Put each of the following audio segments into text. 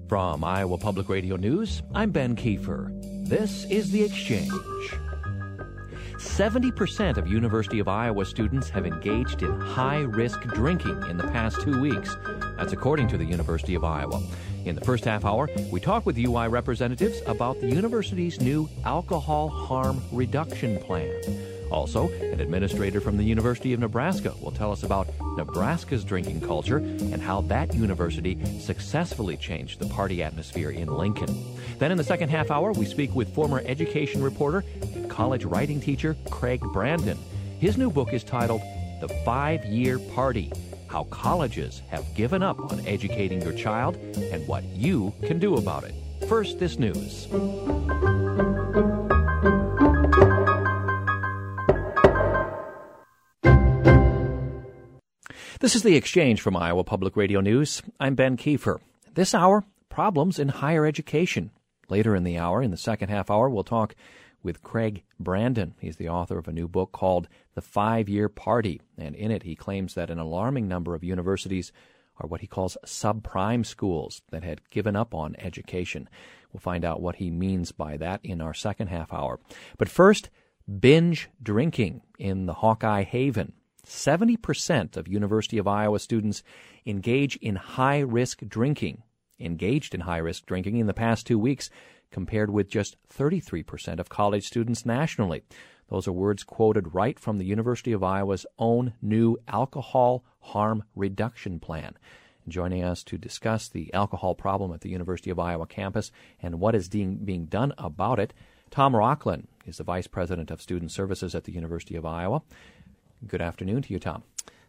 From Iowa Public Radio News, I'm Ben Kiefer. This is The Exchange. 70% of University of Iowa students have engaged in high-risk drinking in the past 2 weeks. That's according to the University of Iowa. In the first half hour, we talk with UI representatives about the university's new alcohol harm reduction plan. Also, an administrator from the University of Nebraska will tell us about Nebraska's drinking culture and how that university successfully changed the party atmosphere in Lincoln. Then in the second half hour, we speak with former education reporter and college writing teacher Craig Brandon. His new book is titled The 5-Year Party: How Colleges Have Given Up on Educating Your Child and What You Can Do About It. First, this news. This is The Exchange from Iowa Public Radio News. I'm Ben Kiefer. This hour, problems in higher education. Later in the hour, in the second half hour, we'll talk with Craig Brandon. He's the author of a new book called The 5-Year Party, and in it he claims that an alarming number of universities are what he calls subprime schools that had given up on education. We'll find out what he means by that in our second half hour. But first, binge drinking in the Hawkeye Haven. 70% of University of Iowa students engaged in high-risk drinking in the past 2 weeks, compared with just 33% of college students nationally. Those are words quoted right from the University of Iowa's own new alcohol harm reduction plan. And joining us to discuss the alcohol problem at the University of Iowa campus and what is being done about it, Tom Rocklin is the Vice President of Student Services at the University of Iowa. Good afternoon to you, Tom.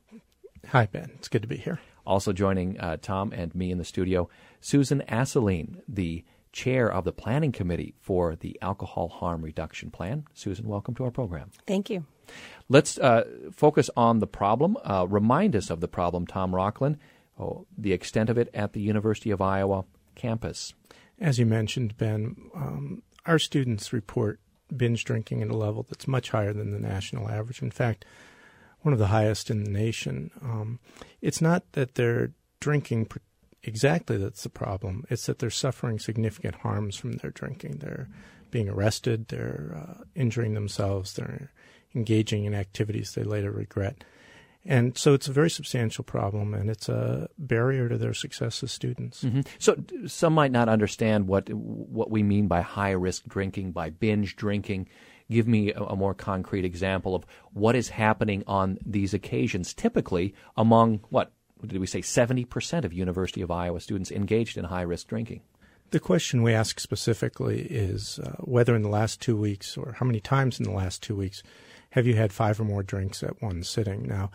Hi, Ben. It's good to be here. Also joining Tom and me in the studio, Susan Asseline, the chair of the planning committee for the Alcohol Harm Reduction Plan. Susan, welcome to our program. Thank you. Let's focus on the problem. Remind us of the problem, Tom Rocklin, the extent of it at the University of Iowa campus. As you mentioned, Ben, our students report binge drinking at a level that's much higher than the national average. In fact, one of the highest in the nation. It's not that they're drinking exactly that's the problem. It's that they're suffering significant harms from their drinking. They're being arrested. They're injuring themselves. They're engaging in activities they later regret. And so it's a very substantial problem, and it's a barrier to their success as students. Mm-hmm. So some might not understand what we mean by high-risk drinking, by binge drinking. Give me a more concrete example of what is happening on these occasions, typically among, what did we say, 70% of University of Iowa students engaged in high-risk drinking. The question we ask specifically is whether in the last 2 weeks, or how many times in the last 2 weeks, have you had 5 or more drinks at one sitting? Now,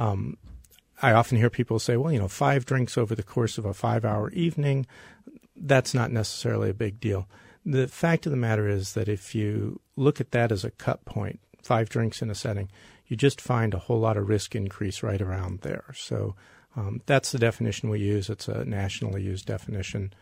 I often hear people say, well, 5 drinks over the course of a 5-hour evening, that's not necessarily a big deal. The fact of the matter is that if you look at that as a cut point, 5 drinks in a setting, you just find a whole lot of risk increase right around there. So that's the definition we use. It's a nationally used definition.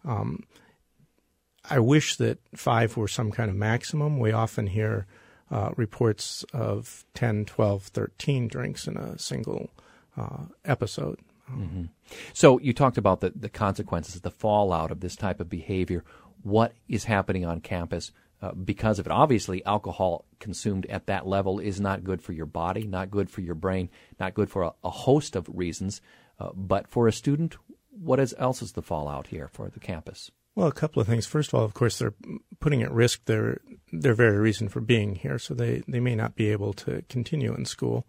I wish that 5 were some kind of maximum. We often hear reports of 10, 12, 13 drinks in a single episode. Mm-hmm. So you talked about the consequences, the fallout of this type of behavior. What is happening on campus because of it? Obviously, alcohol consumed at that level is not good for your body, not good for your brain, not good for a host of reasons. But for a student, what else is the fallout here for the campus? Well, a couple of things. First of all, of course, they're putting at risk their very reason for being here, so they may not be able to continue in school.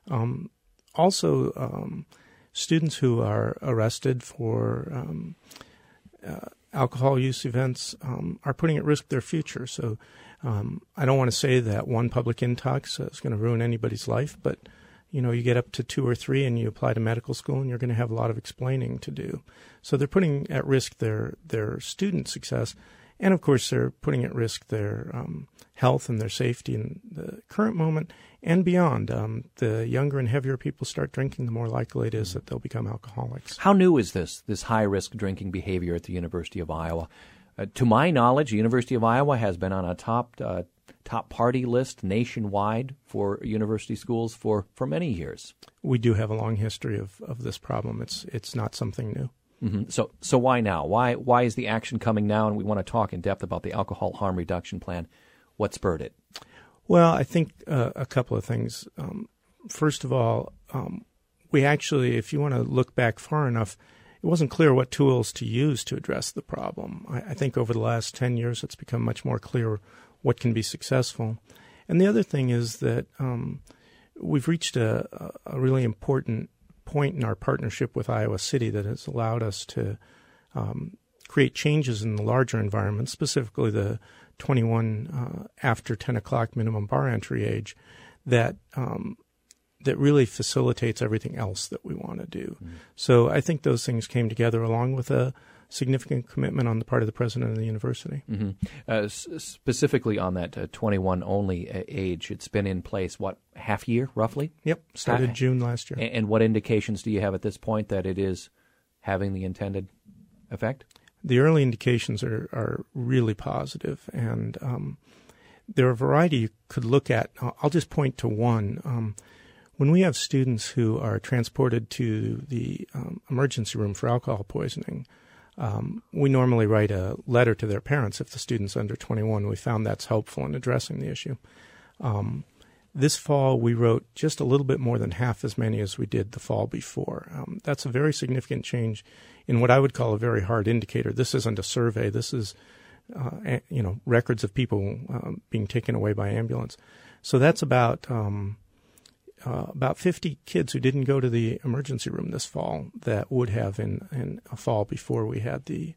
Also, students who are arrested for alcohol use events are putting at risk their future. So I don't want to say that one public intox is going to ruin anybody's life, but you get up to 2 or 3 and you apply to medical school and you're going to have a lot of explaining to do. So they're putting at risk their student success. And, of course, they're putting at risk their health and their safety in the current moment and beyond. The younger and heavier people start drinking, the more likely it is that they'll become alcoholics. How new is this high-risk drinking behavior at the University of Iowa? To my knowledge, the University of Iowa has been on a top party list nationwide for university schools for many years. We do have a long history of this problem. It's not something new. Mm-hmm. So why now? Why is the action coming now? And we want to talk in depth about the alcohol harm reduction plan. What spurred it? Well, I think a couple of things. First of all, we actually, if you want to look back far enough, it wasn't clear what tools to use to address the problem. I think over the last 10 years, it's become much more clear what can be successful. And the other thing is that we've reached a really important point in our partnership with Iowa City that has allowed us to create changes in the larger environment, specifically the 21 after 10 o'clock minimum bar entry age, that really facilitates everything else that we want to do. Mm-hmm. So I think those things came together along with a significant commitment on the part of the president of the university. Mm-hmm. Specifically on that 21 only age, it's been in place, what, half year roughly? Yep, started June last year. And what indications do you have at this point that it is having the intended effect? The early indications are really positive, and there are a variety you could look at. I'll just point to one. When we have students who are transported to the emergency room for alcohol poisoning, we normally write a letter to their parents if the student's under 21. We found that's helpful in addressing the issue. This fall, we wrote just a little bit more than half as many as we did the fall before. That's a very significant change in what I would call a very hard indicator. This isn't a survey. This is, records of people being taken away by ambulance. So that's about 50 kids who didn't go to the emergency room this fall that would have in a fall before we had the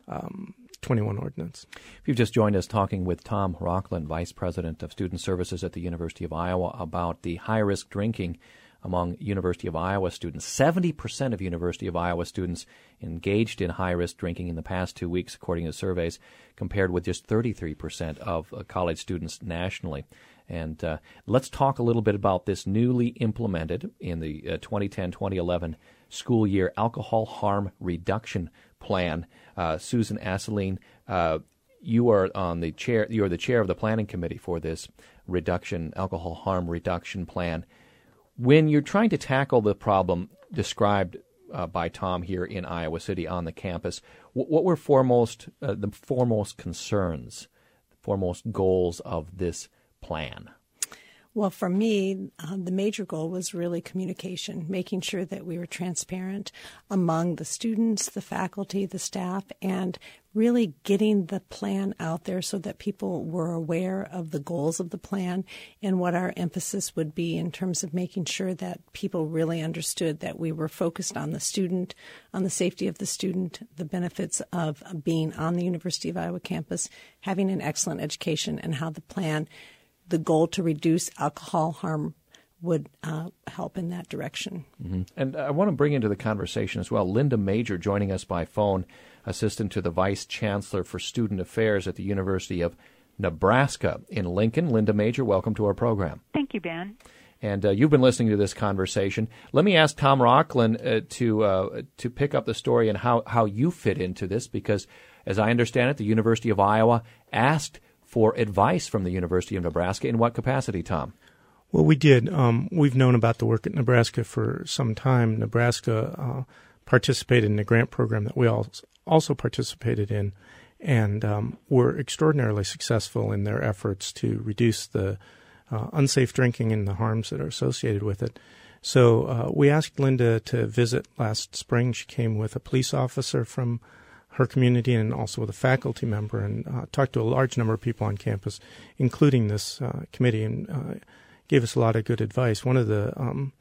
21 ordinance. If you've just joined us talking with Tom Rocklin, Vice President of Student Services at the University of Iowa, about the high-risk drinking among University of Iowa students. 70% of University of Iowa students engaged in high-risk drinking in the past 2 weeks, according to surveys, compared with just 33% of college students nationally. And let's talk a little bit about this newly implemented in the 2010-2011 school year alcohol harm reduction plan. Susan Asseline, you are the chair of the planning committee for this alcohol harm reduction plan. When you're trying to tackle the problem described by Tom here in Iowa City on the campus, what were the foremost concerns, the foremost goals of this plan? Well, for me, the major goal was really communication, making sure that we were transparent among the students, the faculty, the staff, and really getting the plan out there so that people were aware of the goals of the plan and what our emphasis would be in terms of making sure that people really understood that we were focused on the student, on the safety of the student, the benefits of being on the University of Iowa campus, having an excellent education, and how the goal to reduce alcohol harm would help in that direction. Mm-hmm. And I want to bring into the conversation as well Linda Major, joining us by phone, assistant to the Vice Chancellor for Student Affairs at the University of Nebraska in Lincoln. Linda Major, welcome to our program. Thank you, Ben. And you've been listening to this conversation. Let me ask Tom Rocklin to pick up the story and how you fit into this, because as I understand it, the University of Iowa asked for advice from the University of Nebraska. In what capacity, Tom? Well, we did. We've known about the work at Nebraska for some time. Nebraska participated in a grant program that we also participated in, and were extraordinarily successful in their efforts to reduce the unsafe drinking and the harms that are associated with it. So we asked Linda to visit last spring. She came with a police officer from her community and also with a faculty member, and talked to a large number of people on campus, including this committee, and gave us a lot of good advice. One of the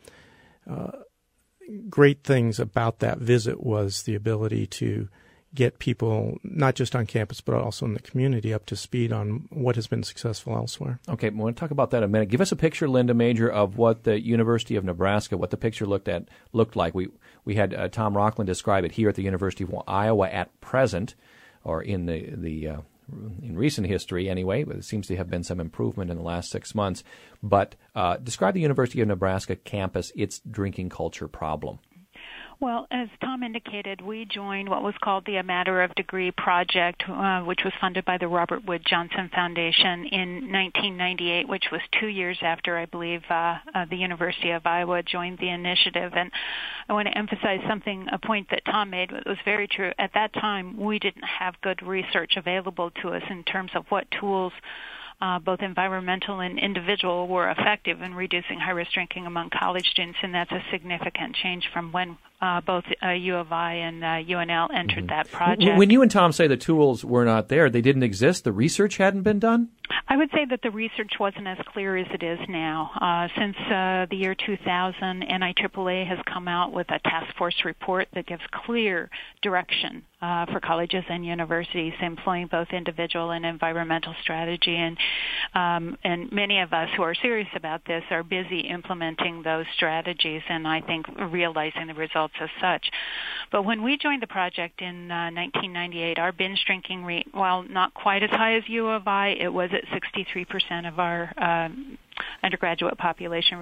great things about that visit was the ability to get people, not just on campus, but also in the community, up to speed on what has been successful elsewhere. Okay, we want to talk about that in a minute. Give us a picture, Linda Major, of what the University of Nebraska, what the picture looked like. We had Tom Rocklin describe it here at the University of Iowa at present, or in in recent history anyway. But it seems to have been some improvement in the last 6 months. But describe the University of Nebraska campus, its drinking culture problem. Well, as Tom indicated, we joined what was called the A Matter of Degree project, which was funded by the Robert Wood Johnson Foundation in 1998, which was 2 years after, I believe, the University of Iowa joined the initiative. And I want to emphasize a point that Tom made that was very true. At that time, we didn't have good research available to us in terms of what tools both environmental and individual were effective in reducing high-risk drinking among college students, and that's a significant change from when both U of I and UNL entered that project. When you and Tom say the tools were not there, they didn't exist, the research hadn't been done? I would say that the research wasn't as clear as it is now. Since the year 2000, NIAAA has come out with a task force report that gives clear direction for colleges and universities employing both individual and environmental strategy. And many of us who are serious about this are busy implementing those strategies and I think realizing the results as such. But when we joined the project in 1998, our binge drinking rate, while not quite as high as U of I, it was at 63% of our undergraduate population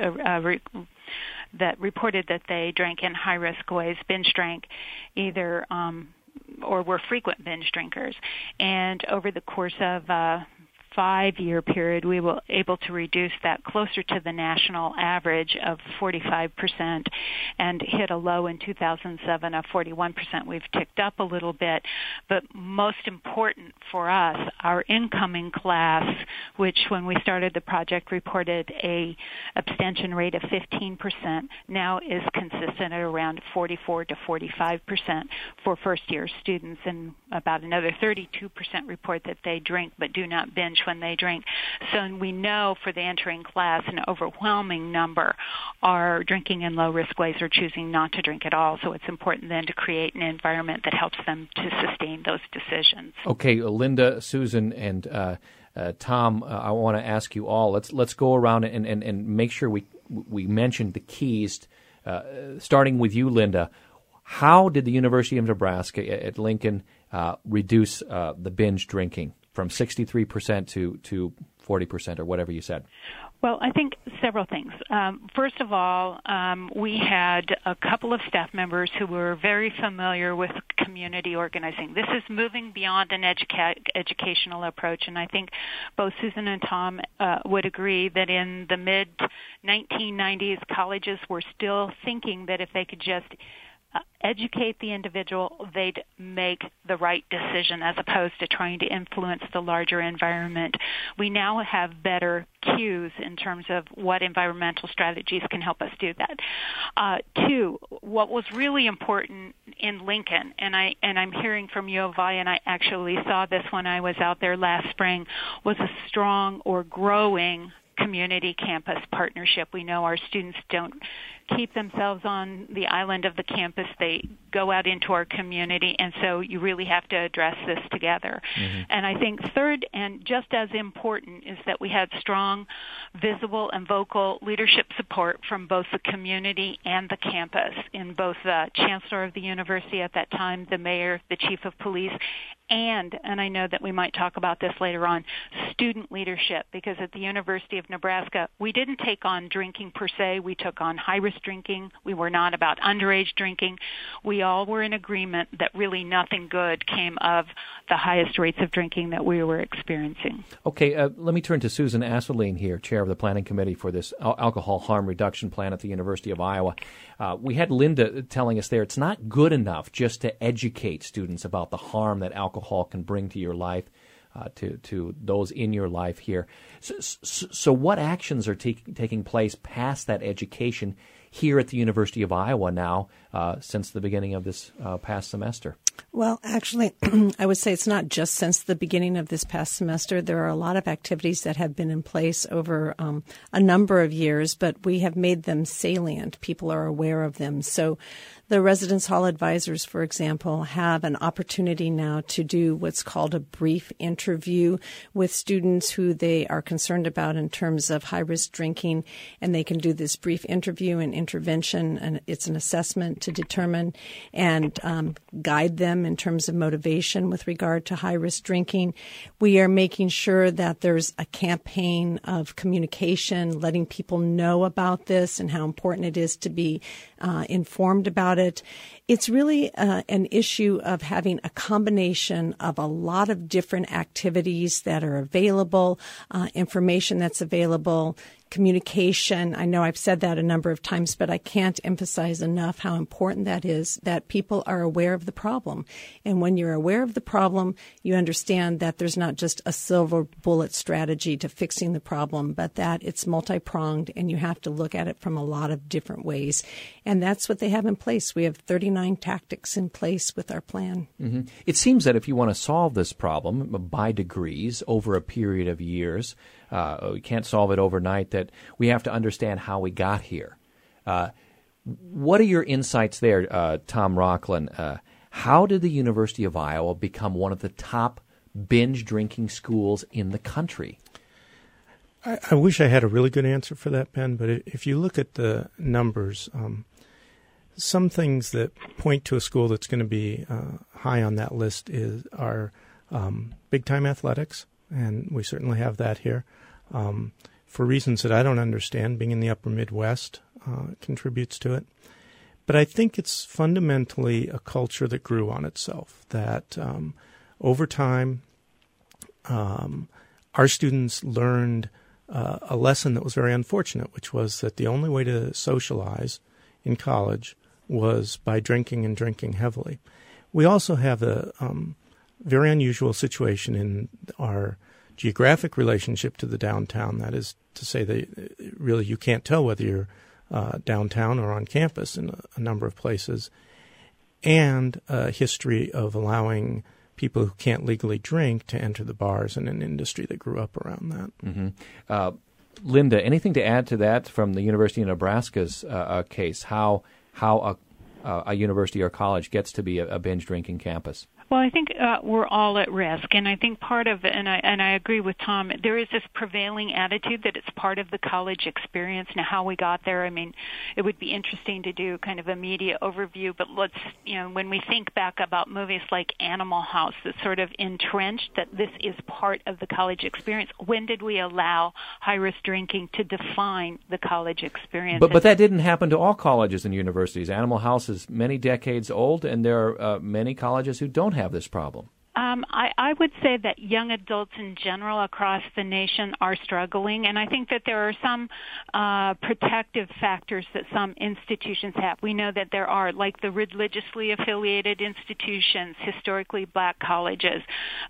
that reported that they drank in high-risk ways, binge drank either or were frequent binge drinkers. And over the course of 5-year period, we were able to reduce that closer to the national average of 45% and hit a low in 2007 of 41%. We've ticked up a little bit, but most important for us, our incoming class, which when we started the project reported a abstention rate of 15%, now is consistent at around 44 to 45% for first-year students, and about another 32% report that they drink but do not binge when they drink. So we know for the entering class an overwhelming number are drinking in low-risk ways or choosing not to drink at all. So it's important then to create an environment that helps them to sustain those decisions. Okay, Linda, Susan, and Tom, I want to ask you all. Let's go around and make sure we mention the keys. Starting with you, Linda. How did the University of Nebraska at Lincoln reduce the binge drinking from 63% to 40% or whatever you said? Well, I think several things. First of all, we had a couple of staff members who were very familiar with community organizing. This is moving beyond an educational approach, and I think both Susan and Tom would agree that in the mid-1990s, colleges were still thinking that if they could just educate the individual, they'd make the right decision as opposed to trying to influence the larger environment. We now have better cues in terms of what environmental strategies can help us do that. Two, what was really important in Lincoln, and I'm hearing from U of I, and I actually saw this when I was out there last spring, was a strong or growing community campus partnership. We know our students don't keep themselves on the island of the campus. They go out into our community, and so you really have to address this together. Mm-hmm. And I think third, and just as important, is that we had strong, visible, and vocal leadership support from both the community and the campus, in both the chancellor of the university at that time, the mayor, the chief of police, and I know that we might talk about this later on, student leadership, because at the University of Nebraska, we didn't take on drinking per se. We took on high-risk drinking. We were not about underage drinking. We all were in agreement that really nothing good came of the highest rates of drinking that we were experiencing. Okay, let me turn to Susan Asselin here, chair of the planning committee for this alcohol harm reduction plan at the University of Iowa. We had Linda telling us there it's not good enough just to educate students about the harm that alcohol can bring to your life, to those in your life here. So what actions are taking place past that education here at the University of Iowa now since the beginning of this past semester? Well, actually, I would say it's not just since the beginning of this past semester. There are a lot of activities that have been in place over a number of years, but we have made them salient. People are aware of them. So the residence hall advisors, for example, have an opportunity now to do what's called a brief interview with students who they are concerned about in terms of high-risk drinking, and they can do this brief interview and intervention, and it's an assessment to determine and guide them in terms of motivation with regard to high-risk drinking. We are making sure that there's a campaign of communication, letting people know about this and how important it is to be informed about it. It's really an issue of having a combination of a lot of different activities that are available, information that's available, communication. I know I've said that a number of times, but I can't emphasize enough how important that is, that people are aware of the problem. And when you're aware of the problem, you understand that there's not just a silver bullet strategy to fixing the problem, but that it's multi-pronged and you have to look at it from a lot of different ways. And that's what they have in place. We have 39 tactics in place with our plan. Mm-hmm. It seems that if you want to solve this problem by degrees over a period of years, we can't solve it overnight, that we have to understand how we got here. What are your insights there, Tom Rocklin? How did the University of Iowa become one of the top binge drinking schools in the country? I wish I had a really good answer for that, Ben, but if you look at the numbers, some things that point to a school that's going to be high on that list are big-time athletics, and we certainly have that here. For reasons that I don't understand, being in the upper Midwest contributes to it. But I think it's fundamentally a culture that grew on itself, that over time our students learned a lesson that was very unfortunate, which was that the only way to socialize in college was by drinking and drinking heavily. We also have a very unusual situation in our geographic relationship to the downtown. That is to say that really you can't tell whether you're downtown or on campus in a number of places, and a history of allowing people who can't legally drink to enter the bars in an industry that grew up around that. Mm-hmm. Linda, anything to add to that from the University of Nebraska's case, how a university or college gets to be a binge drinking campus? Well, I think we're all at risk, and I think part of it, and I agree with Tom, there is this prevailing attitude that it's part of the college experience. Now, how we got there, I mean, it would be interesting to do kind of a media overview, but let's, when we think back about movies like Animal House, that's sort of entrenched that this is part of the college experience. When did we allow high-risk drinking to define the college experience? But that didn't happen to all colleges and universities. Animal House is many decades old, and there are many colleges who don't have this problem. I would say that young adults in general across the nation are struggling, and I think that there are some protective factors that some institutions have. We know that there are, like the religiously affiliated institutions, historically black colleges,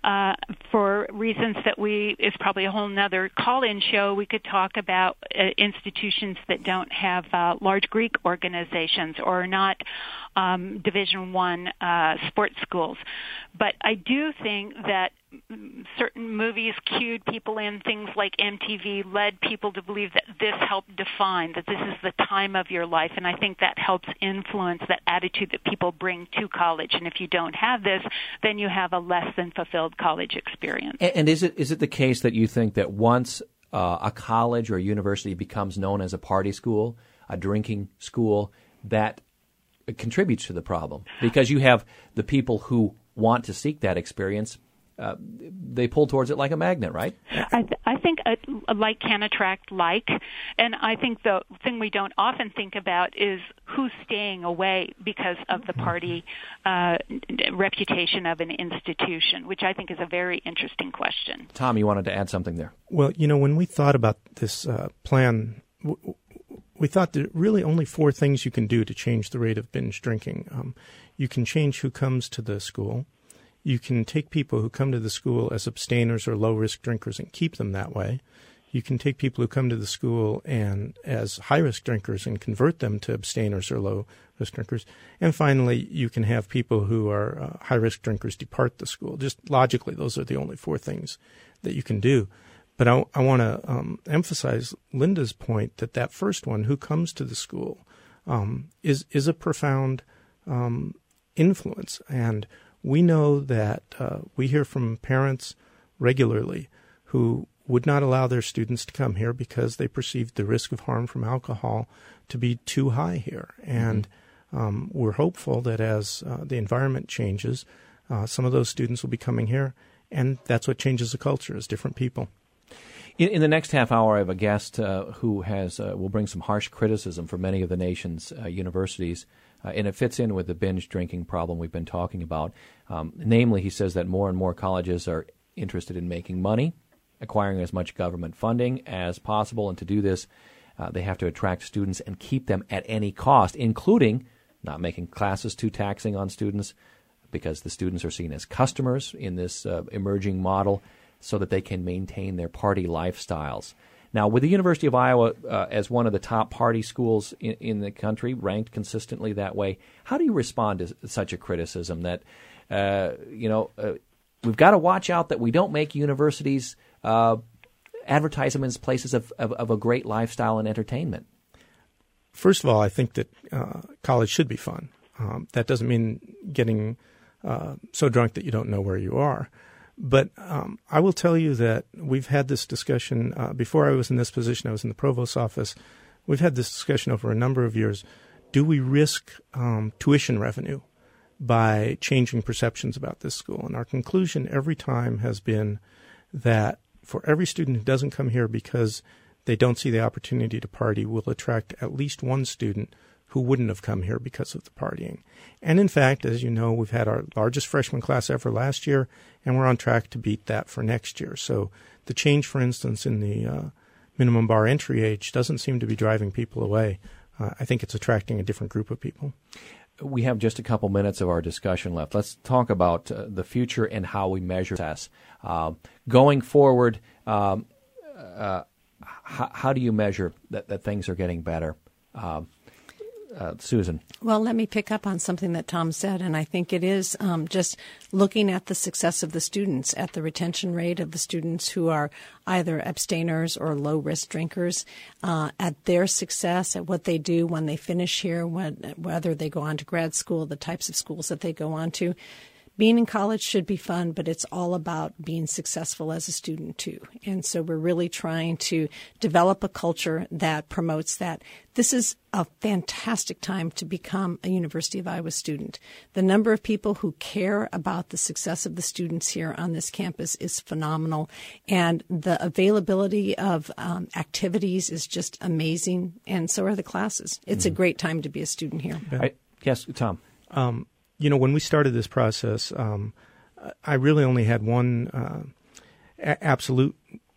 for reasons that it's probably a whole nother call-in show. We could talk about institutions that don't have large Greek organizations or not Division I sports schools. But I do think that certain movies cued people in, things like MTV led people to believe that this helped define, that this is the time of your life, and I think that helps influence that attitude that people bring to college. And if you don't have this, then you have a less than fulfilled college experience. And is it the case that you think that once a college or a university becomes known as a party school, a drinking school, that it contributes to the problem? Because you have the people who want to seek that experience, they pull towards it like a magnet, right? I think a like can attract like, and I think the thing we don't often think about is who's staying away because of the party reputation of an institution, which I think is a very interesting question. Tom, you wanted to add something there. Well, when we thought about this plan, we thought there are really only 4 things you can do to change the rate of binge drinking. You can change who comes to the school. You can take people who come to the school as abstainers or low-risk drinkers and keep them that way. You can take people who come to the school and as high-risk drinkers and convert them to abstainers or low-risk drinkers. And finally, you can have people who are high-risk drinkers depart the school. Just logically, those are the only 4 things that you can do. But I want to emphasize Linda's point that first one, who comes to the school, is a profound influence. And we know that we hear from parents regularly who would not allow their students to come here because they perceived the risk of harm from alcohol to be too high here. And we're hopeful that as the environment changes, some of those students will be coming here, and that's what changes the culture is different people. In the next half hour, I have a guest who will bring some harsh criticism for many of the nation's universities, and it fits in with the binge drinking problem we've been talking about. Namely, he says that more and more colleges are interested in making money, acquiring as much government funding as possible, and to do this, they have to attract students and keep them at any cost, including not making classes too taxing on students, because the students are seen as customers in this emerging model, so that they can maintain their party lifestyles. Now, with the University of Iowa as one of the top party schools in the country, ranked consistently that way, how do you respond to such a criticism that, we've got to watch out that we don't make universities advertise them as places of a great lifestyle and entertainment? First of all, I think that college should be fun. That doesn't mean getting so drunk that you don't know where you are. But I will tell you that we've had this discussion before I was in this position. I was in the provost's office. We've had this discussion over a number of years. Do we risk tuition revenue by changing perceptions about this school? And our conclusion every time has been that for every student who doesn't come here because they don't see the opportunity to party, we'll attract at least one student who wouldn't have come here because of the partying. And in fact, as you know, we've had our largest freshman class ever last year, and we're on track to beat that for next year. So the change, for instance, in the minimum bar entry age doesn't seem to be driving people away. I think it's attracting a different group of people. We have just a couple minutes of our discussion left. Let's talk about the future and how we measure success. Going forward, how do you measure that things are getting better? Susan. Well, let me pick up on something that Tom said, and I think it is just looking at the success of the students, at the retention rate of the students who are either abstainers or low-risk drinkers, at their success, at what they do when they finish here, whether they go on to grad school, the types of schools that they go on to. Being in college should be fun, but it's all about being successful as a student, too. And so we're really trying to develop a culture that promotes that. This is a fantastic time to become a University of Iowa student. The number of people who care about the success of the students here on this campus is phenomenal, and the availability of activities is just amazing, and so are the classes. It's a great time to be a student here. Yes, Tom. When we started this process, I really only had one absolute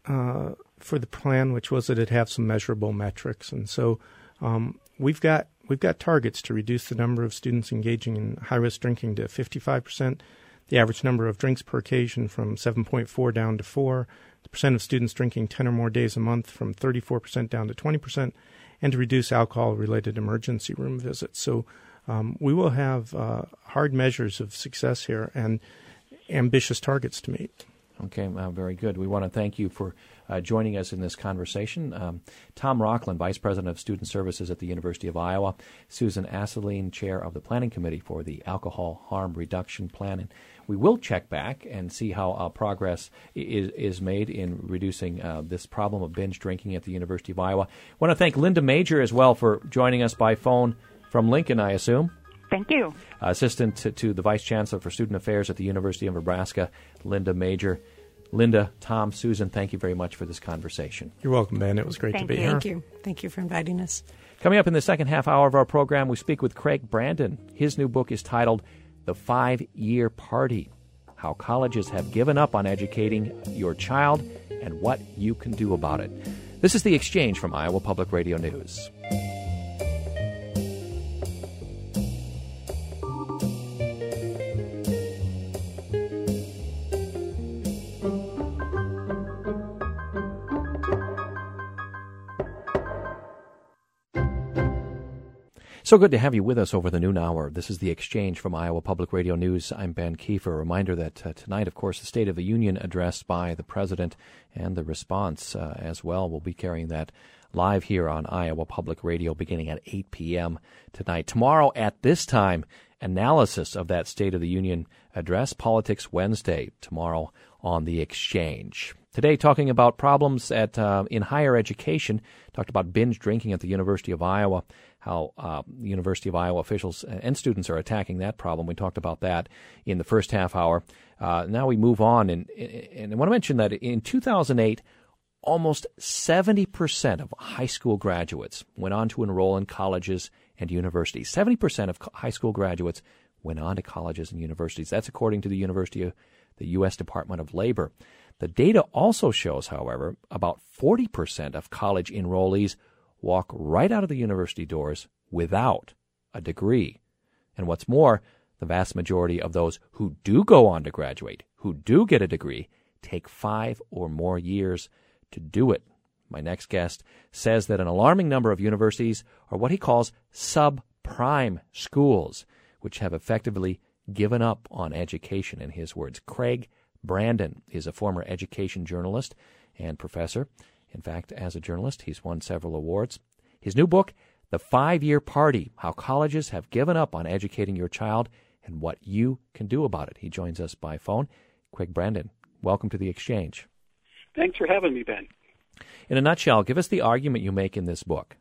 for the plan, which was that it have some measurable metrics. And so we've got targets to reduce the number of students engaging in high-risk drinking to 55%, the average number of drinks per occasion from 7.4 down to 4, the percent of students drinking 10 or more days a month from 34% down to 20%, and to reduce alcohol-related emergency room visits. So we will have hard measures of success here and ambitious targets to meet. Okay, very good. We want to thank you for joining us in this conversation. Tom Rocklin, Vice President of Student Services at the University of Iowa, Susan Asseline, Chair of the Planning Committee for the Alcohol Harm Reduction Plan. And we will check back and see how progress is made in reducing this problem of binge drinking at the University of Iowa. I want to thank Linda Major as well for joining us by phone from Lincoln, I assume. Thank you. Assistant to the Vice Chancellor for Student Affairs at the University of Nebraska, Linda Major. Linda, Tom, Susan, thank you very much for this conversation. You're welcome, Ben. It was great to be here. Thank you. Thank you for inviting us. Coming up in the second half hour of our program, we speak with Craig Brandon. His new book is titled The 5-Year Party: How Colleges Have Given Up on Educating Your Child and What You Can Do About It. This is The Exchange from Iowa Public Radio News. So good to have you with us over the noon hour. This is The Exchange from Iowa Public Radio News. I'm Ben Kiefer. A reminder that tonight, of course, the State of the Union address by the President and the response as well. We'll be carrying that live here on Iowa Public Radio beginning at 8 p.m. tonight. Tomorrow at this time, analysis of that State of the Union address, Politics Wednesday, tomorrow on The Exchange. Today, talking about problems in higher education, talked about binge drinking at the University of Iowa, how the University of Iowa officials and students are attacking that problem. We talked about that in the first half hour. Now we move on, and I want to mention that in 2008, almost 70% of high school graduates went on to enroll in colleges and universities. 70% of high school graduates went on to colleges and universities. That's according to the U.S. Department of Labor. The data also shows, however, about 40% of college enrollees walk right out of the university doors without a degree. And what's more, the vast majority of those who do go on to graduate, who do get a degree, take 5 or more years to do it. My next guest says that an alarming number of universities are what he calls subprime schools, which have effectively given up on education, in his words. Craig Brandon is a former education journalist and professor. In fact, as a journalist, he's won several awards. His new book, The 5-Year Party, How Colleges Have Given Up on Educating Your Child and What You Can Do About It. He joins us by phone. Craig Brandon, welcome to The Exchange. Thanks for having me, Ben. In a nutshell, give us the argument you make in this book.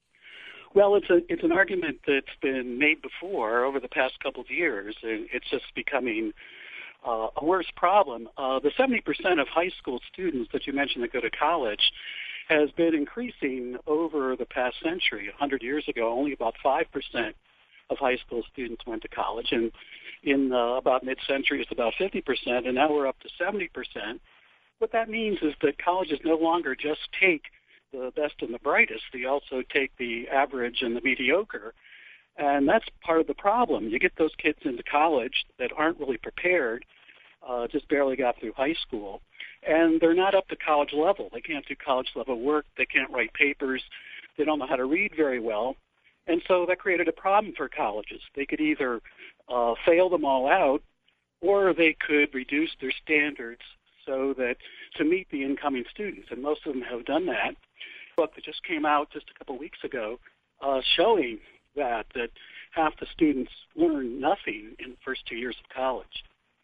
Well, it's an argument that's been made before over the past couple of years, and it's just becoming a worse problem. The 70% of high school students that you mentioned that go to college has been increasing over the past century. 100 years ago, only about 5% of high school students went to college, and in about mid-century, it's about 50%, and now we're up to 70%. What that means is that colleges no longer just take the best and the brightest. They also take the average and the mediocre. And that's part of the problem. You get those kids into college that aren't really prepared, just barely got through high school, and they're not up to college level. They can't do college level work. They can't write papers. They don't know how to read very well. And so that created a problem for colleges. They could either fail them all out, or they could reduce their standards so that to meet the incoming students, and most of them have done that. A book that just came out just a couple of weeks ago showing that half the students learn nothing in the first 2 years of college.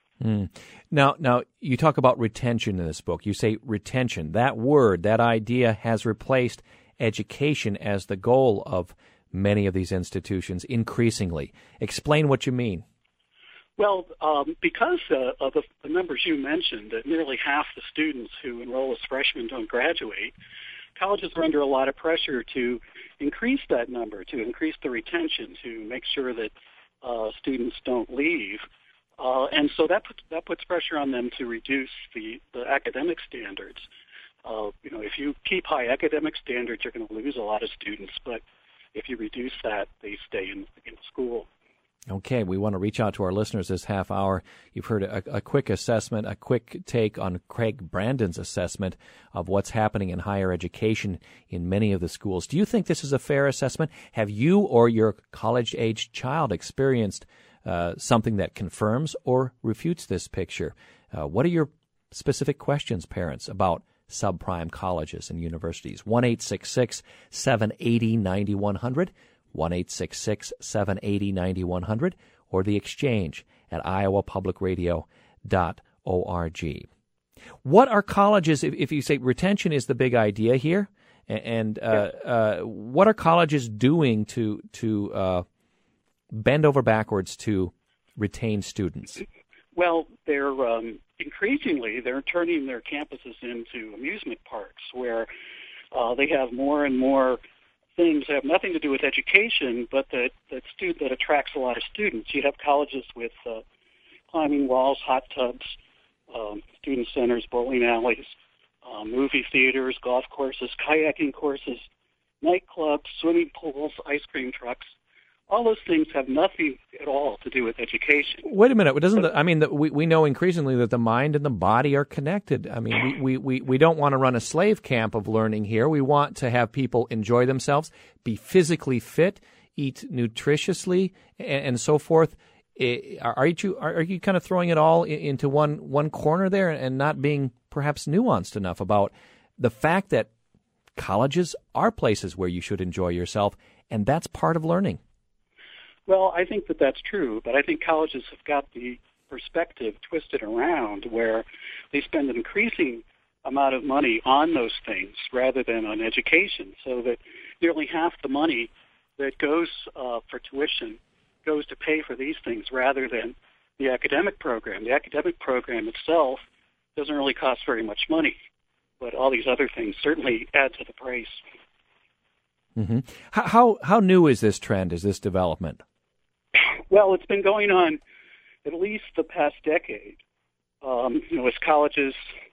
Now, you talk about retention in this book. You say retention. That word, that idea has replaced education as the goal of many of these institutions increasingly. Explain what you mean. Well, because of the numbers you mentioned, that nearly half the students who enroll as freshmen don't graduate, colleges are under a lot of pressure to increase that number, to increase the retention, to make sure that students don't leave. And so that puts pressure on them to reduce the academic standards. If you keep high academic standards, you're going to lose a lot of students. But if you reduce that, they stay in school. Okay, we want to reach out to our listeners this half hour. You've heard a quick assessment, a quick take on Craig Brandon's assessment of what's happening in higher education in many of the schools. Do you think this is a fair assessment? Have you or your college-aged child experienced something that confirms or refutes this picture? What are your specific questions, parents, about subprime colleges and universities? 1-866-780-9100. 1-866-780-9100, or The Exchange at iowapublicradio.org. What are colleges, if you say retention is the big idea here, and what are colleges doing to bend over backwards to retain students? Well, they're increasingly, they're turning their campuses into amusement parks where they have more and more things that have nothing to do with education, but that attracts a lot of students. You have colleges with climbing walls, hot tubs, student centers, bowling alleys, movie theaters, golf courses, kayaking courses, nightclubs, swimming pools, ice cream trucks. All those things have nothing at all to do with education. Wait a minute. We know increasingly that the mind and the body are connected. I mean, we don't want to run a slave camp of learning here. We want to have people enjoy themselves, be physically fit, eat nutritiously, and so forth. Are you kind of throwing it all into one corner there and not being perhaps nuanced enough about the fact that colleges are places where you should enjoy yourself, and that's part of learning? Well, I think that that's true, but I think colleges have got the perspective twisted around where they spend an increasing amount of money on those things rather than on education, so that nearly half the money that goes for tuition goes to pay for these things rather than the academic program. The academic program itself doesn't really cost very much money, but all these other things certainly add to the price. Mm-hmm. How new is this trend, is this development? Well, it's been going on at least the past decade. As colleges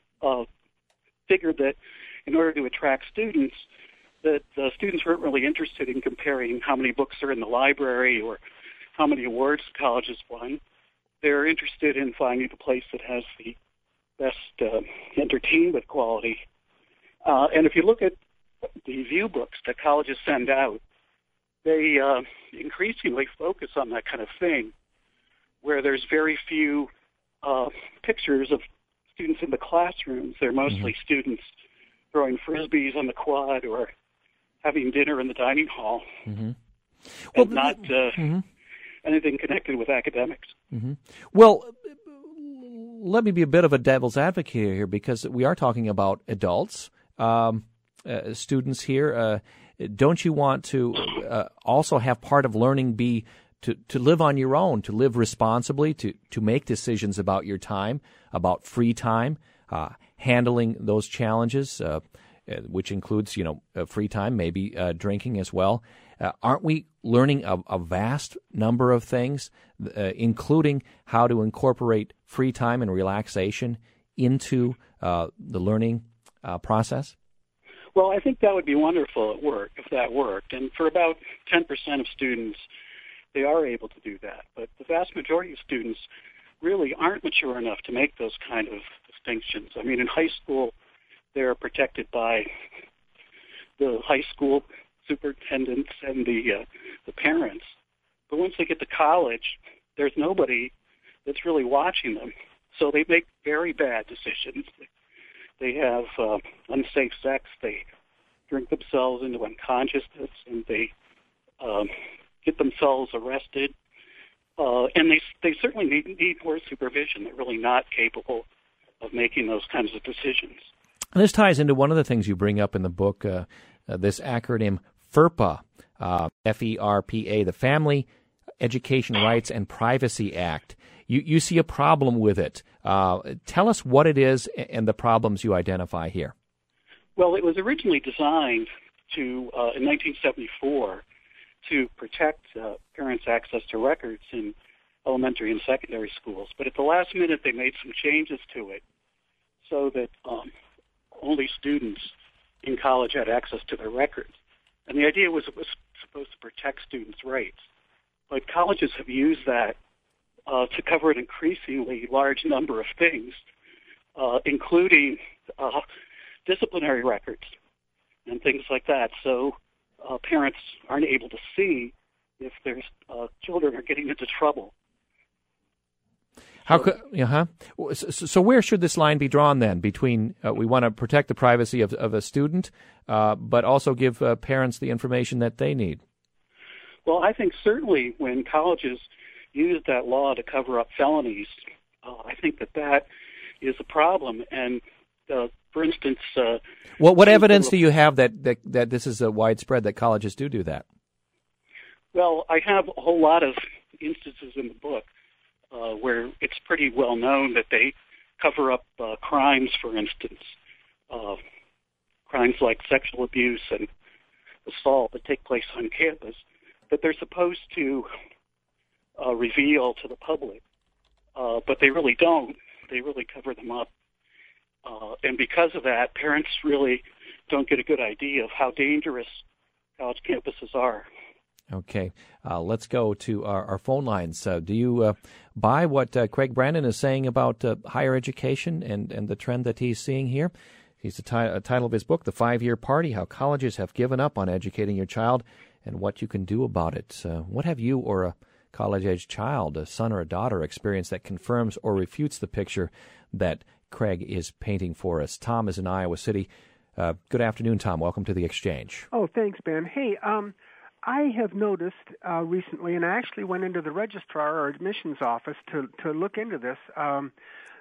figured that in order to attract students, that the students weren't really interested in comparing how many books are in the library or how many awards colleges won. They're interested in finding the place that has the best entertainment quality. And if you look at the review books that colleges send out, they increasingly focus on that kind of thing, where there's very few pictures of students in the classrooms. They're mostly students throwing frisbees on the quad or having dinner in the dining hall, and not anything connected with academics. Well, let me be a bit of a devil's advocate here, because we are talking about adults, students here. Don't you want to also have part of learning be to live on your own, to live responsibly, to make decisions about your time, about free time, handling those challenges, which includes, free time, maybe drinking as well. Aren't we learning a vast number of things, including how to incorporate free time and relaxation into the learning process? Well, I think that would be wonderful at work if that worked. And for about 10% of students, they are able to do that. But the vast majority of students really aren't mature enough to make those kind of distinctions. I mean, in high school, they're protected by the high school superintendents and the parents. But once they get to college, there's nobody that's really watching them. So they make very bad decisions. They have unsafe sex. They drink themselves into unconsciousness, and they get themselves arrested. And they certainly need more supervision. They're really not capable of making those kinds of decisions. And this ties into one of the things you bring up in the book, this acronym FERPA, F-E-R-P-A, the Family Education Rights and Privacy Act. You see a problem with it. Tell us what it is and the problems you identify here. Well, it was originally designed to, in 1974, to protect parents' access to records in elementary and secondary schools. But at the last minute, they made some changes to it so that only students in college had access to their records. And the idea was it was supposed to protect students' rights. But colleges have used that to cover an increasingly large number of things, including disciplinary records and things like that. So parents aren't able to see if their children are getting into trouble. So where should this line be drawn then between we want to protect the privacy of a student, but also give parents the information that they need? Well, I think certainly when colleges use that law to cover up felonies, I think that is a problem. And for instance, what evidence do you have that this is widespread, that colleges do that? Well, I have a whole lot of instances in the book where it's pretty well known that they cover up crimes, for instance, crimes like sexual abuse and assault that take place on campus, that they're supposed to reveal to the public, but they really don't. They really cover them up. And because of that, parents really don't get a good idea of how dangerous college campuses are. Okay, let's go to our phone lines. Do you buy what Craig Brandon is saying about higher education and the trend that he's seeing here? He's the title of his book, The 5-Year Party, How Colleges Have Given Up on Educating Your Child and What You Can Do About It. What have you or a college-age child, a son or a daughter, experienced that confirms or refutes the picture that Craig is painting for us? Tom is in Iowa City. Good afternoon, Tom. Welcome to the Exchange. Oh, thanks, Ben. Hey, I have noticed recently, and I actually went into the registrar or admissions office to look into this,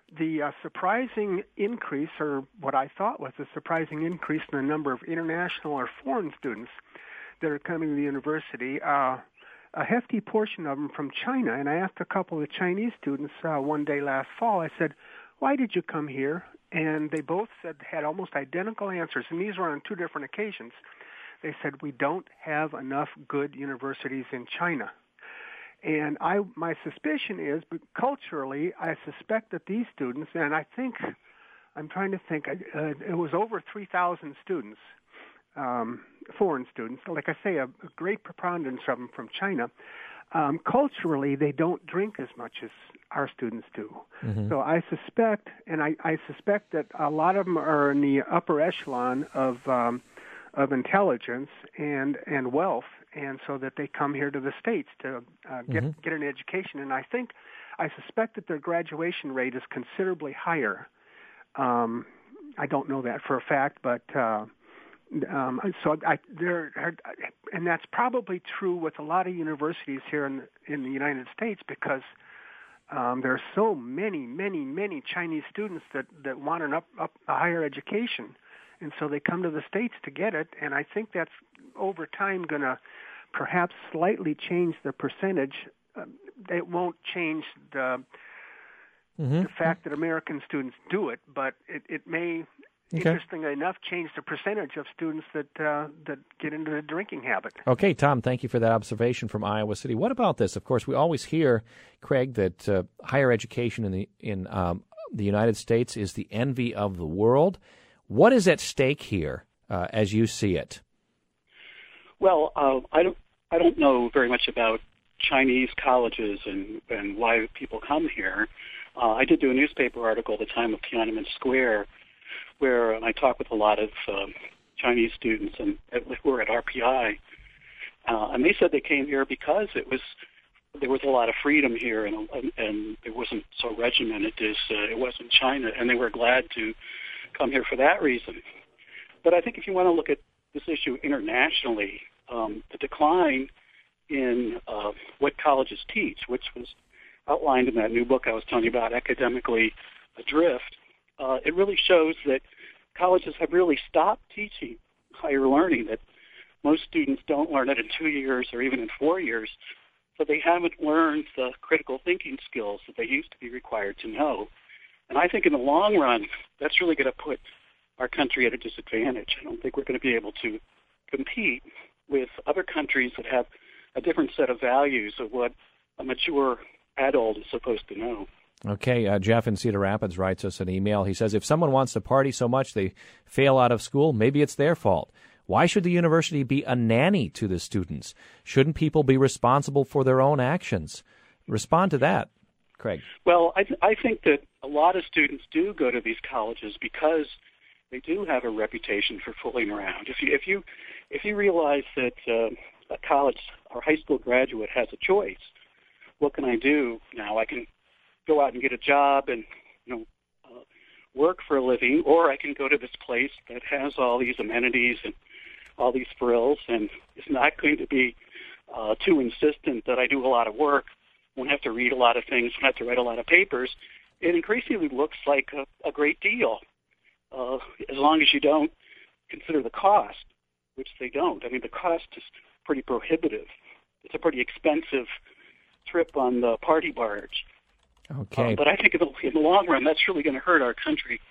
the surprising increase, or what I thought was a surprising increase in the number of international or foreign students that are coming to the university, a hefty portion of them from China. And I asked a couple of Chinese students one day last fall, I said, why did you come here? And they both had almost identical answers, and these were on two different occasions. They said, we don't have enough good universities in China. And my suspicion is, but culturally, I suspect that these students, and I'm trying to think, it was over 3,000 students, foreign students, like I say, a great preponderance of them from China. Culturally, they don't drink as much as our students do. Mm-hmm. So I suspect, and I suspect that a lot of them are in the upper echelon of intelligence and wealth, and so that they come here to the States to get an education. And I suspect that their graduation rate is considerably higher. I don't know that for a fact, but and that's probably true with a lot of universities here in the United States, because there are so many Chinese students that want a higher education. And so they come to the States to get it, and I think that's over time going to perhaps slightly change the percentage. It won't change the fact that American students do it, but it may, interestingly enough, change the percentage of students that get into the drinking habit. Okay, Tom, thank you for that observation from Iowa City. What about this? Of course, we always hear, Craig, that higher education in the United States is the envy of the world. What is at stake here, as you see it? Well, I don't know very much about Chinese colleges and why people come here. I did do a newspaper article at the time of Tiananmen Square, where I talked with a lot of Chinese students who were at RPI, and they said they came here because there was a lot of freedom here, and it wasn't so regimented as it was in China, and they were glad to come here for that reason. But I think if you want to look at this issue internationally, the decline in what colleges teach, which was outlined in that new book I was telling you about, Academically Adrift, it really shows that colleges have really stopped teaching higher learning, that most students don't learn it in 2 years or even in 4 years, so they haven't learned the critical thinking skills that they used to be required to know. And I think in the long run, that's really going to put our country at a disadvantage. I don't think we're going to be able to compete with other countries that have a different set of values of what a mature adult is supposed to know. Okay, Jeff in Cedar Rapids writes us an email. He says, if someone wants to party so much they fail out of school, maybe it's their fault. Why should the university be a nanny to the students? Shouldn't people be responsible for their own actions? Respond to that, Craig. Well, I think that a lot of students do go to these colleges because they do have a reputation for fooling around. If you realize that a college or high school graduate has a choice, what can I do now? I can go out and get a job and work for a living, or I can go to this place that has all these amenities and all these frills, and it's not going to be too insistent that I do a lot of work, won't have to read a lot of things, won't have to write a lot of papers. It increasingly looks like a great deal, as long as you don't consider the cost, which they don't. I mean, the cost is pretty prohibitive. It's a pretty expensive trip on the party barge. Okay. But I think in the long run, that's really going to hurt our country.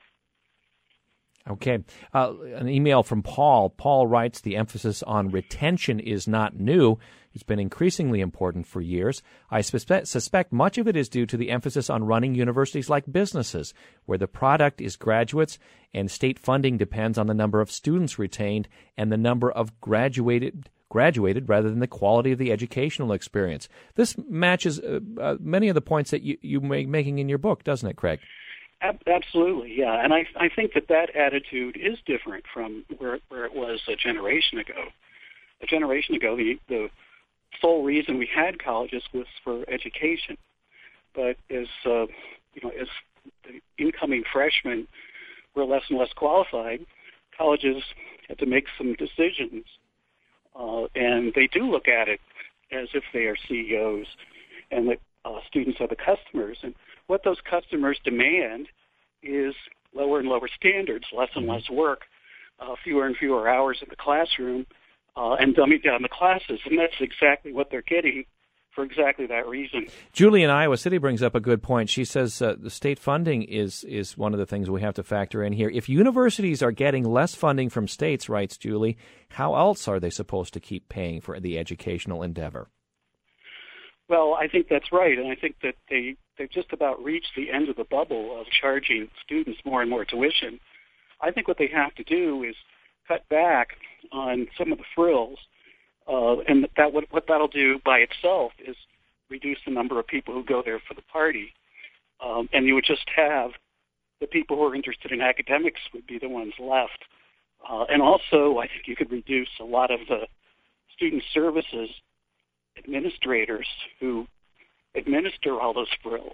Okay. An email from Paul. Paul writes, the emphasis on retention is not new. It's been increasingly important for years. I suspect much of it is due to the emphasis on running universities like businesses, where the product is graduates and state funding depends on the number of students retained and the number of graduated rather than the quality of the educational experience. This matches many of the points that you making in your book, doesn't it, Craig? Absolutely, yeah. And I think that attitude is different from where it was a generation ago. A generation ago, the sole reason we had colleges was for education. But as the incoming freshmen were less and less qualified, colleges had to make some decisions. And they do look at it as if they are CEOs and that students are the customers. And what those customers demand is lower and lower standards, less and less work, fewer and fewer hours in the classroom, and dumbing down the classes. And that's exactly what they're getting for exactly that reason. Julie in Iowa City brings up a good point. She says the state funding is one of the things we have to factor in here. If universities are getting less funding from states, writes Julie, how else are they supposed to keep paying for the educational endeavor? Well, I think that's right, and I think that they've just about reached the end of the bubble of charging students more and more tuition. I think what they have to do is cut back on some of the frills, and what that'll do by itself is reduce the number of people who go there for the party, and you would just have the people who are interested in academics would be the ones left. And also, I think you could reduce a lot of the student services administrators who administer all those frills.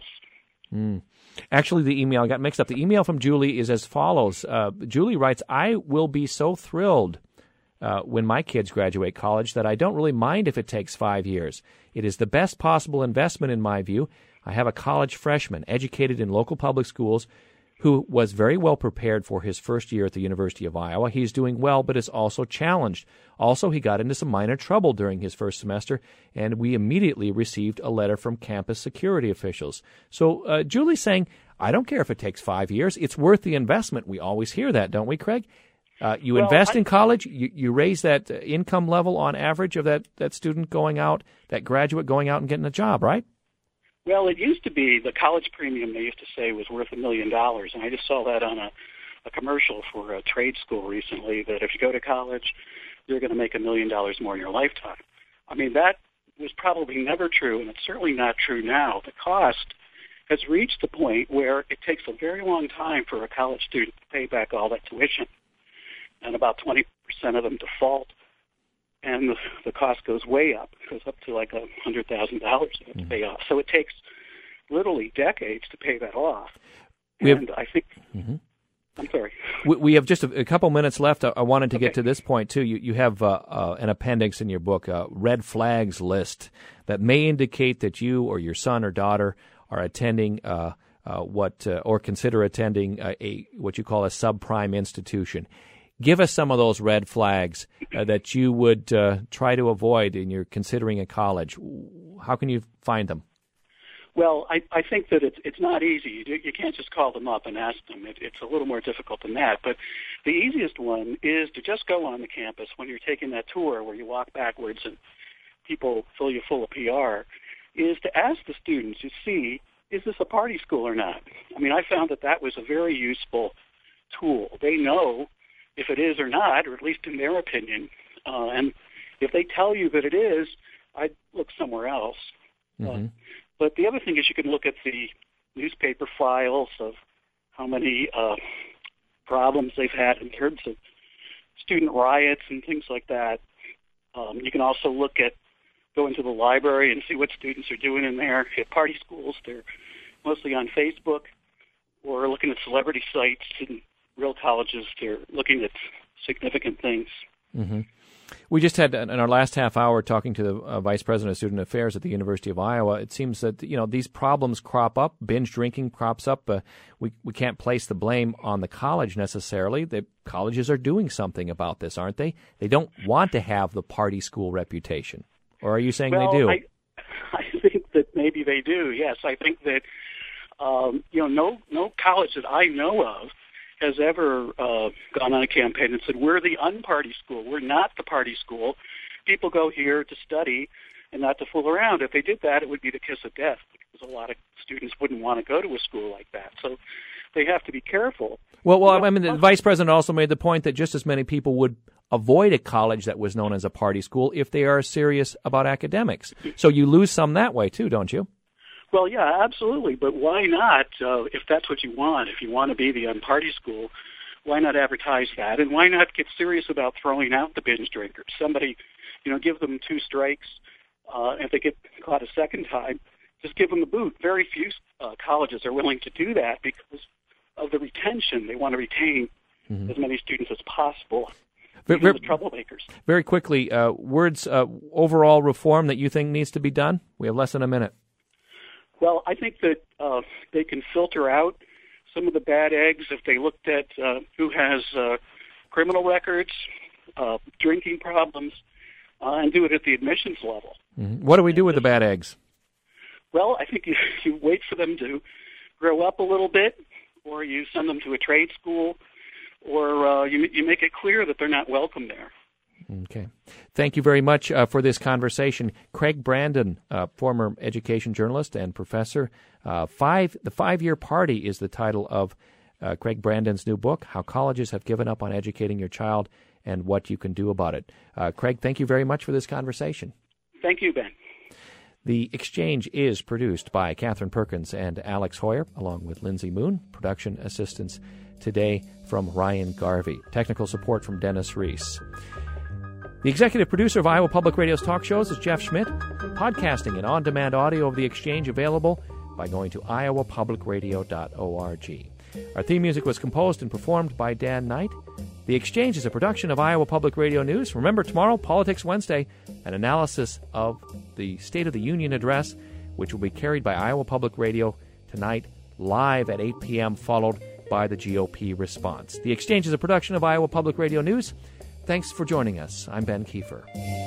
Actually, the email, I got mixed up. The email from Julie is as follows. Julie writes, I will be so thrilled when my kids graduate college that I don't really mind if it takes 5 years. It is the best possible investment in my view. I have a college freshman educated in local public schools who was very well prepared for his first year at the University of Iowa. He's doing well, but is also challenged. Also, he got into some minor trouble during his first semester, and we immediately received a letter from campus security officials. So Julie's saying, I don't care if it takes 5 years. It's worth the investment. We always hear that, don't we, Craig? You invest in college, you raise that income level on average of that student going out, that graduate going out and getting a job, right? Well, it used to be the college premium, they used to say, was worth $1 million, and I just saw that on a commercial for a trade school recently, that if you go to college, you're going to make $1 million more in your lifetime. I mean, that was probably never true, and it's certainly not true now. The cost has reached the point where it takes a very long time for a college student to pay back all that tuition, and about 20% of them default, and the cost goes way up. It goes up to like $100,000 to pay off. So it takes literally decades to pay that off. I think... I'm sorry. We have just a couple minutes left. I wanted to get to this point, too. You have an appendix in your book, a red flags list, that may indicate that you or your son or daughter are attending or consider attending what you call a subprime institution. Give us some of those red flags that you would try to avoid in your considering a college. How can you find them? Well, I think that it's not easy. You can't just call them up and ask them. It's a little more difficult than that. But the easiest one is to just go on the campus when you're taking that tour where you walk backwards and people fill you full of PR, is to ask the students to see, is this a party school or not? I mean, I found that was a very useful tool. They know if it is or not, or at least in their opinion. And if they tell you that it is, I'd look somewhere else. But the other thing is you can look at the newspaper files of how many problems they've had in terms of student riots and things like that. You can also go into the library and see what students are doing in there. At party schools, they're mostly on Facebook, or looking at celebrity sites. In real colleges, they're looking at significant things. We just had, in our last half hour, talking to the Vice President of Student Affairs at the University of Iowa. It seems that, these problems crop up. Binge drinking crops up. We can't place the blame on the college necessarily. The colleges are doing something about this, aren't they? They don't want to have the party school reputation. Or are you saying they do? I think that maybe they do, yes. I think that, no college that I know of has ever gone on a campaign and said, we're the unparty school. We're not the party school. People go here to study and not to fool around. If they did that, it would be the kiss of death, because a lot of students wouldn't want to go to a school like that. So they have to be careful. Well, I mean, the Vice President also made the point that just as many people would avoid a college that was known as a party school if they are serious about academics. So you lose some that way, too, don't you? Well, yeah, absolutely. But why not, if that's what you want, if you want to be the unparty school, why not advertise that? And why not get serious about throwing out the binge drinkers? Somebody, give them 2 strikes. If they get caught a second time, just give them the boot. Very few colleges are willing to do that because of the retention. They want to retain as many students as possible. The troublemakers. Very quickly, words, overall reform that you think needs to be done? We have less than a minute. Well, I think that they can filter out some of the bad eggs if they looked at who has criminal records, drinking problems, and do it at the admissions level. Mm-hmm. What do we do with the bad eggs? Well, I think you wait for them to grow up a little bit, or you send them to a trade school, or you make it clear that they're not welcome there. Okay. Thank you very much for this conversation. Craig Brandon, former education journalist and professor. The 5-Year Party is the title of Craig Brandon's new book, How Colleges Have Given Up on Educating Your Child and What You Can Do About It. Craig, thank you very much for this conversation. Thank you, Ben. The Exchange is produced by Catherine Perkins and Alex Hoyer, along with Lindsay Moon. Production assistance today from Ryan Garvey. Technical support from Dennis Reese. The executive producer of Iowa Public Radio's talk shows is Jeff Schmidt. Podcasting and on-demand audio of The Exchange available by going to iowapublicradio.org. Our theme music was composed and performed by Dan Knight. The Exchange is a production of Iowa Public Radio News. Remember, tomorrow, Politics Wednesday, an analysis of the State of the Union address, which will be carried by Iowa Public Radio tonight, live at 8 p.m., followed by the GOP response. The Exchange is a production of Iowa Public Radio News. Thanks for joining us. I'm Ben Kiefer.